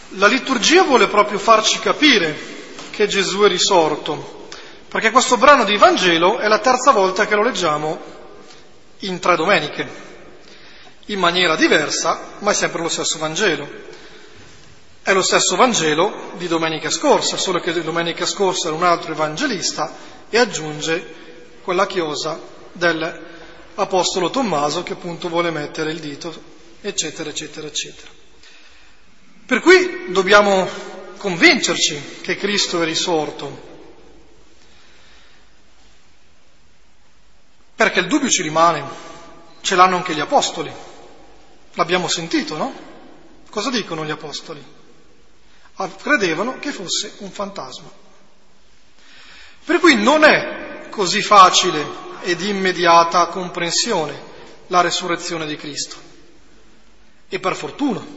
La liturgia vuole proprio farci capire che Gesù è risorto, perché questo brano di Vangelo è la terza volta che lo leggiamo in 3 domeniche, in maniera diversa, ma è sempre lo stesso Vangelo. È lo stesso Vangelo di domenica scorsa, solo che domenica scorsa era un altro evangelista e aggiunge quella chiosa dell'Apostolo Tommaso che appunto vuole mettere il dito, eccetera, eccetera, eccetera. Per cui dobbiamo convincerci che Cristo è risorto, perché il dubbio ci rimane, ce l'hanno anche gli apostoli, l'abbiamo sentito, no? Cosa dicono gli apostoli? Credevano che fosse un fantasma. Per cui non è così facile e di immediata comprensione la resurrezione di Cristo, e per fortuna.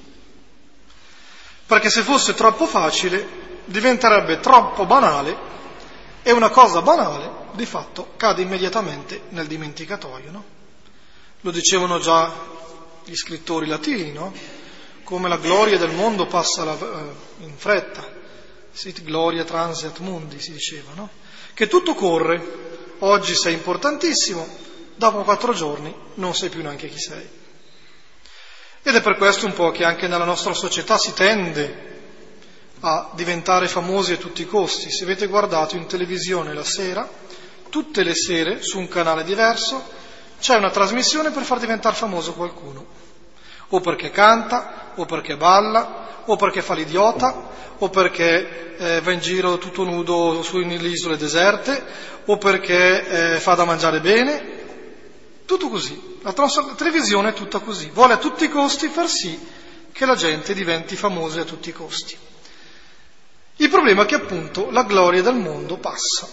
Perché se fosse troppo facile diventerebbe troppo banale e una cosa banale di fatto cade immediatamente nel dimenticatoio, no? Lo dicevano già gli scrittori latini, no? Come la gloria del mondo passa in fretta, sit gloria transiat mundi, si diceva, no? Che tutto corre, oggi sei importantissimo, dopo 4 giorni non sai più neanche chi sei. Ed è per questo un po' che anche nella nostra società si tende a diventare famosi a tutti i costi. Se avete guardato in televisione la sera, tutte le sere su un canale diverso c'è una trasmissione per far diventare famoso qualcuno, o perché canta, o perché balla, o perché fa l'idiota, o perché va in giro tutto nudo sulle isole deserte, o perché fa da mangiare bene. Tutto così, la televisione è tutta così, vuole a tutti i costi far sì che la gente diventi famosa a tutti i costi. Il problema è che appunto la gloria del mondo passa,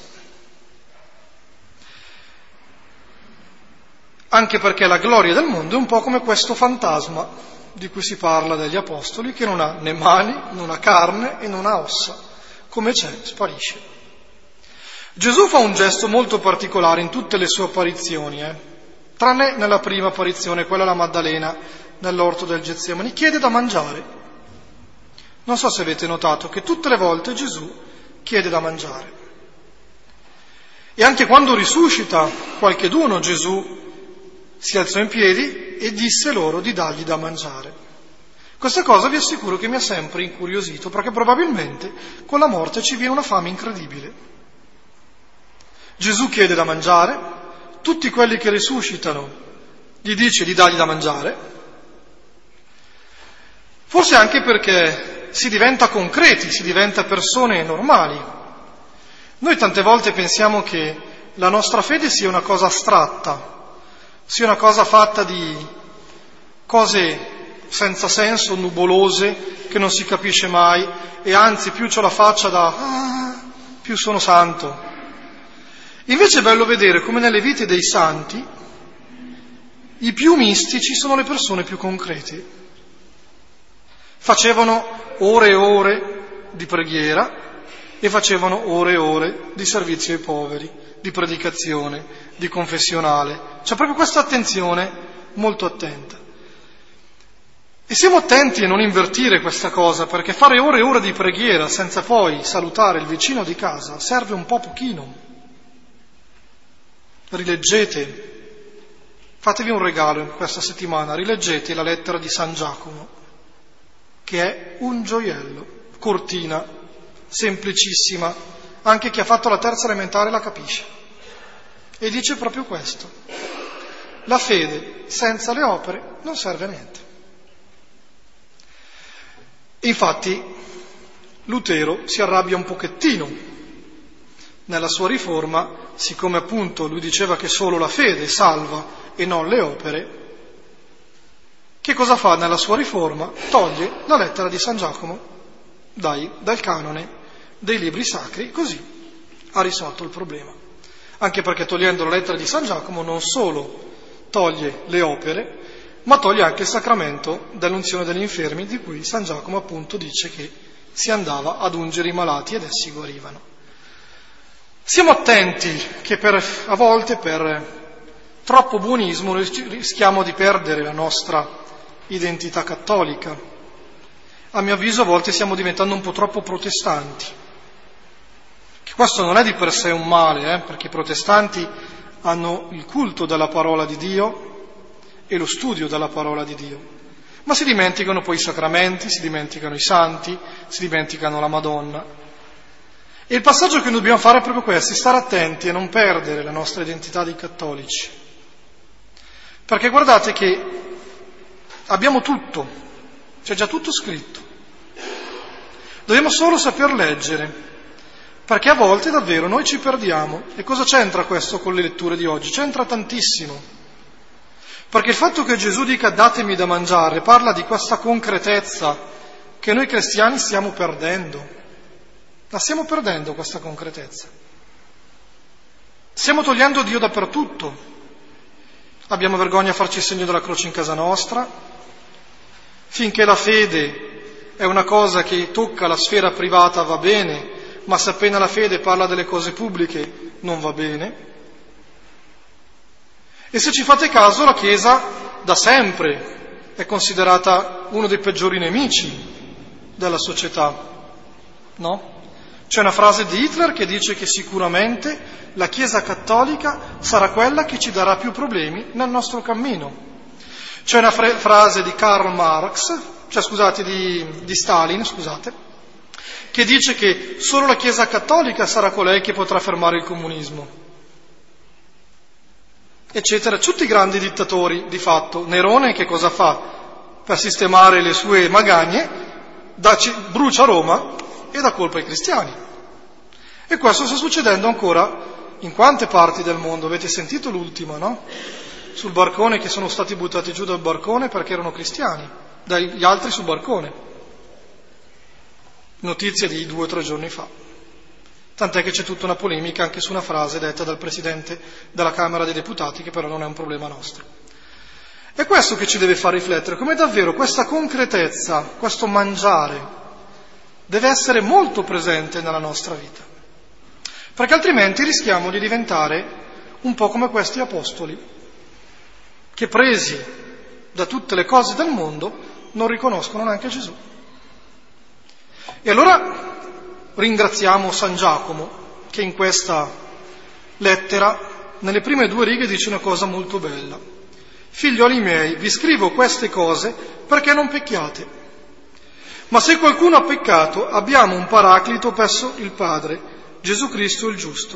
anche perché la gloria del mondo è un po' come questo fantasma di cui si parla dagli apostoli, che non ha né mani, non ha carne e non ha ossa, come c'è, sparisce. Gesù fa un gesto molto particolare in tutte le sue apparizioni, tranne nella prima apparizione, quella alla Maddalena, nell'orto del Getsemani, chiede da mangiare. Non so se avete notato che tutte le volte Gesù chiede da mangiare. E anche quando risuscita qualcheduno, Gesù si alzò in piedi e disse loro di dargli da mangiare. Questa cosa vi assicuro che mi ha sempre incuriosito, perché probabilmente con la morte ci viene una fame incredibile. Gesù chiede da mangiare, tutti quelli che risuscitano gli dice di dargli da mangiare, forse anche perché si diventa concreti, si diventa persone normali. Noi tante volte pensiamo che la nostra fede sia una cosa astratta, sia una cosa fatta di cose senza senso, nuvolose, che non si capisce mai, e anzi più c'ho la faccia più sono santo. Invece è bello vedere come nelle vite dei santi i più mistici sono le persone più concrete. Facevano ore e ore di preghiera e facevano ore e ore di servizio ai poveri, di predicazione, di confessionale. C'è proprio questa attenzione molto attenta. E siamo attenti a non invertire questa cosa, perché fare ore e ore di preghiera senza poi salutare il vicino di casa serve un po' pochino. Rileggete, fatevi un regalo in questa settimana, rileggete la lettera di San Giacomo, che è un gioiello, cortina, semplicissima, anche chi ha fatto la terza elementare la capisce. E dice proprio questo: la fede senza le opere non serve a niente. Infatti Lutero si arrabbia un pochettino nella sua riforma, siccome appunto lui diceva che solo la fede salva e non le opere. Che cosa fa nella sua riforma? Toglie la lettera di San Giacomo dal canone dei libri sacri, così ha risolto il problema. Anche perché togliendo la lettera di San Giacomo non solo toglie le opere, ma toglie anche il sacramento dell'unzione degli infermi, di cui San Giacomo appunto dice che si andava ad ungere i malati ed essi guarivano. Siamo attenti che a volte per troppo buonismo rischiamo di perdere la nostra identità cattolica. a mio avviso a volte stiamo diventando un po' troppo protestanti. Che questo non è di per sé un male, perché i protestanti hanno il culto della parola di Dio e lo studio della parola di Dio, ma si dimenticano poi i sacramenti, si dimenticano i santi, si dimenticano la Madonna. E il passaggio che noi dobbiamo fare è proprio questo, stare attenti a non perdere la nostra identità di cattolici. Perché guardate che abbiamo tutto, c'è già tutto scritto. Dobbiamo solo saper leggere, perché a volte davvero noi ci perdiamo. E cosa c'entra questo con le letture di oggi? C'entra tantissimo. Perché il fatto che Gesù dica datemi da mangiare parla di questa concretezza che noi cristiani stiamo perdendo. La stiamo perdendo questa concretezza. Stiamo togliendo Dio dappertutto. Abbiamo vergogna a farci il segno della croce in casa nostra. Finché la fede è una cosa che tocca la sfera privata va bene, ma se appena la fede parla delle cose pubbliche non va bene. E se ci fate caso, la Chiesa da sempre è considerata uno dei peggiori nemici della società, no? C'è una frase di Hitler che dice che sicuramente la Chiesa cattolica sarà quella che ci darà più problemi nel nostro cammino. C'è una frase di Karl Marx, di Stalin, che dice che solo la Chiesa cattolica sarà colei che potrà fermare il comunismo, eccetera. Tutti i grandi dittatori, di fatto. Nerone che cosa fa? Per sistemare le sue magagne, brucia Roma e dà colpa ai cristiani. E questo sta succedendo ancora in quante parti del mondo? Avete sentito l'ultima, no? Sul barcone, che sono stati buttati giù dal barcone perché erano cristiani, dagli altri sul barcone. Notizia di 2 o 3 giorni fa. Tant'è che c'è tutta una polemica anche su una frase detta dal Presidente della Camera dei Deputati, che però non è un problema nostro. È questo che ci deve far riflettere, come davvero questa concretezza, questo mangiare, deve essere molto presente nella nostra vita. Perché altrimenti rischiamo di diventare un po' come questi apostoli, che presi da tutte le cose del mondo non riconoscono neanche Gesù. E allora ringraziamo San Giacomo, che in questa lettera, nelle prime 2 righe, dice una cosa molto bella. Figlioli miei, vi scrivo queste cose perché non pecchiate. Ma se qualcuno ha peccato, abbiamo un paraclito presso il Padre, Gesù Cristo il giusto.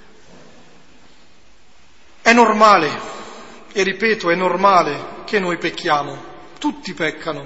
È normale, e ripeto, è normale che noi pecchiamo. Tutti peccano.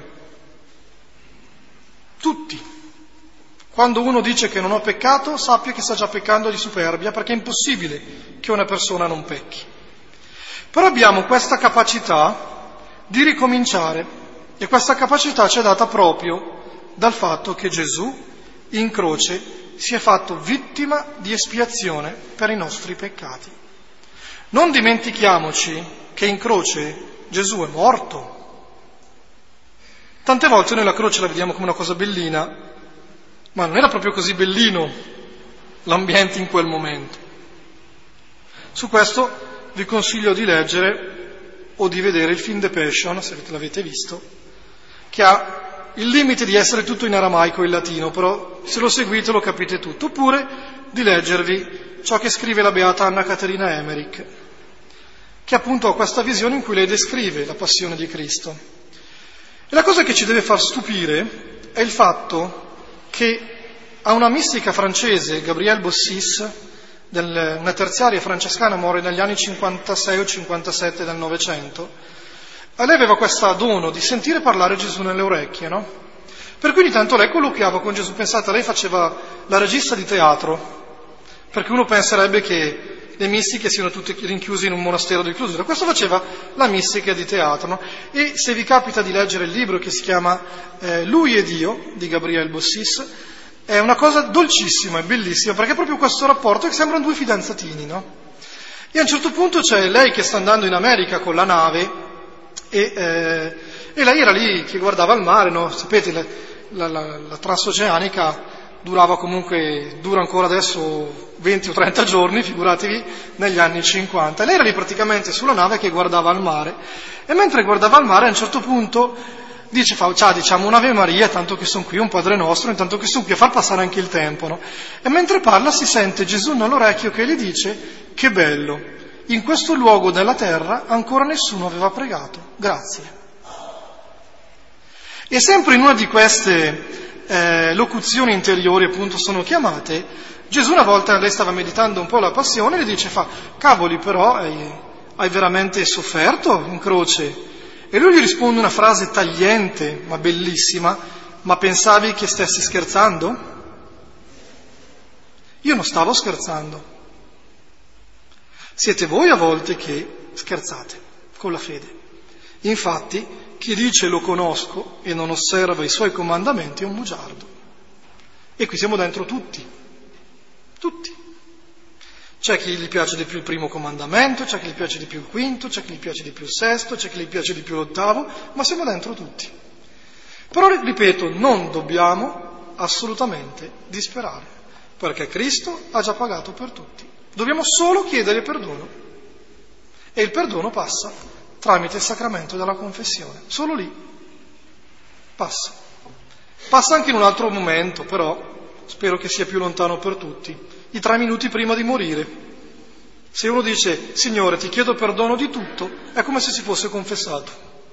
Tutti. Quando uno dice che non ho peccato, sappia che sta già peccando di superbia, perché è impossibile che una persona non pecchi. Però abbiamo questa capacità di ricominciare, e questa capacità ci è data proprio dal fatto che Gesù in croce si è fatto vittima di espiazione per i nostri peccati. Non dimentichiamoci che in croce Gesù è morto. Tante volte noi la croce la vediamo come una cosa bellina, ma non era proprio così bellino l'ambiente in quel momento. Su questo vi consiglio di leggere o di vedere il film The Passion, se l'avete visto, che ha il limite di essere tutto in aramaico e in latino, però se lo seguite lo capite tutto. Oppure di leggervi ciò che scrive la beata Anna Caterina Emmerich, che appunto ha questa visione in cui lei descrive la passione di Cristo. E la cosa che ci deve far stupire è il fatto che a una mistica francese, Gabrielle Bossis, una terziaria francescana, muore negli anni 56 o 57 del Novecento, lei aveva questo dono di sentire parlare Gesù nelle orecchie, no? Per cui ogni tanto lei colloquiava con Gesù. Pensate, lei faceva la regista di teatro, perché uno penserebbe che le mistiche siano tutte rinchiuse in un monastero di chiusura. Questo faceva la mistica di teatro, no? E se vi capita di leggere il libro che si chiama Lui ed io, di Gabrielle Bossis, è una cosa dolcissima e bellissima, perché è proprio questo rapporto che sembrano 2 fidanzatini, no? E a un certo punto c'è lei che sta andando in America con la nave e lei era lì che guardava il mare, no? Sapete, la transoceanica dura ancora adesso 20 o 30 giorni, figuratevi negli anni 50. Lei era lì praticamente sulla nave che guardava il mare, e mentre guardava il mare a un certo punto diciamo un'Ave Maria, tanto che sono qui, un Padre Nostro, intanto che sono qui a far passare anche il tempo, no? E mentre parla si sente Gesù nell'orecchio che gli dice: che bello, in questo luogo della terra ancora nessuno aveva pregato, grazie. E sempre in una di queste locuzioni interiori, appunto, sono chiamate, Gesù una volta, lei stava meditando un po' la passione, le dice, cavoli, però hai veramente sofferto in croce? E lui gli risponde una frase tagliente, ma bellissima: ma pensavi che stessi scherzando? Io non stavo scherzando. Siete voi a volte che scherzate con la fede. Infatti, chi dice lo conosco e non osserva i suoi comandamenti è un bugiardo. E qui siamo dentro tutti. C'è chi gli piace di più il primo comandamento, c'è chi gli piace di più il quinto, c'è chi gli piace di più il sesto, c'è chi gli piace di più l'ottavo, ma siamo dentro tutti. Però, ripeto, non dobbiamo assolutamente disperare, perché Cristo ha già pagato per tutti. Dobbiamo solo chiedere perdono. E il perdono passa tramite il sacramento della confessione. Solo lì passa. Passa anche in un altro momento, però spero che sia più lontano per tutti. I 3 minuti prima di morire. Se uno dice: Signore, ti chiedo perdono di tutto, è come se si fosse confessato.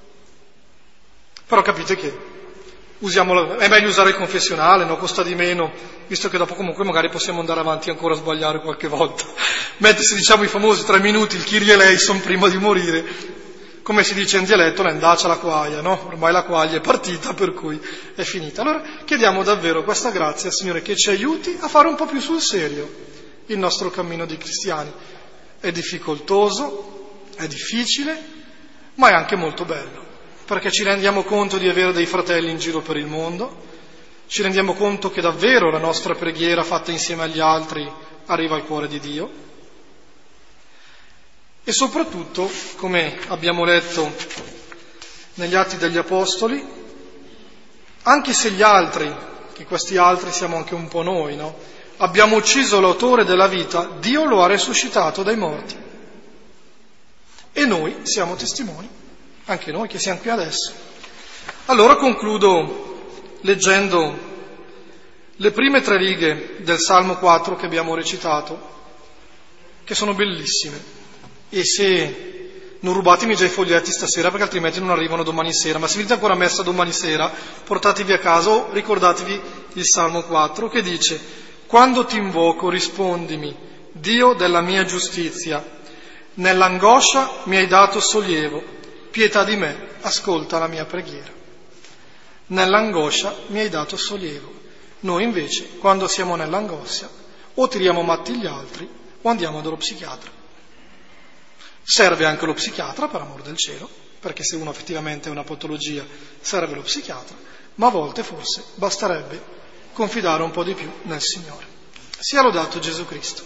Però capite che è meglio usare il confessionale, no? Costa di meno, visto che dopo comunque magari possiamo andare avanti ancora a sbagliare qualche volta. Mentre se diciamo i famosi 3 minuti, il Kyrie eleison prima di morire, come si dice in dialetto, l'endacia la quaglia, no? Ormai la quaglia è partita, per cui è finita. Allora chiediamo davvero questa grazia, Signore, che ci aiuti a fare un po' più sul serio il nostro cammino di cristiani. È difficoltoso, è difficile, ma è anche molto bello, perché ci rendiamo conto di avere dei fratelli in giro per il mondo, ci rendiamo conto che davvero la nostra preghiera fatta insieme agli altri arriva al cuore di Dio. E soprattutto, come abbiamo letto negli Atti degli Apostoli, anche se gli altri, che questi altri siamo anche un po' noi, no? Abbiamo ucciso l'autore della vita, Dio lo ha resuscitato dai morti. E noi siamo testimoni, anche noi che siamo qui adesso. Allora concludo leggendo le prime 3 righe del Salmo 4 che abbiamo recitato, che sono bellissime. E se non rubatemi già i foglietti stasera, perché altrimenti non arrivano domani sera, ma se venite ancora a messa domani sera, portatevi a casa o ricordatevi il Salmo 4 che dice: quando ti invoco rispondimi, Dio della mia giustizia, nell'angoscia mi hai dato sollievo, pietà di me, ascolta la mia preghiera. Nell'angoscia mi hai dato sollievo. Noi invece, quando siamo nell'angoscia, o tiriamo matti gli altri o andiamo dallo psichiatra. Serve anche lo psichiatra, per amor del cielo, perché se uno effettivamente ha una patologia serve lo psichiatra, ma a volte forse basterebbe confidare un po' di più nel Signore. Sia lodato Gesù Cristo.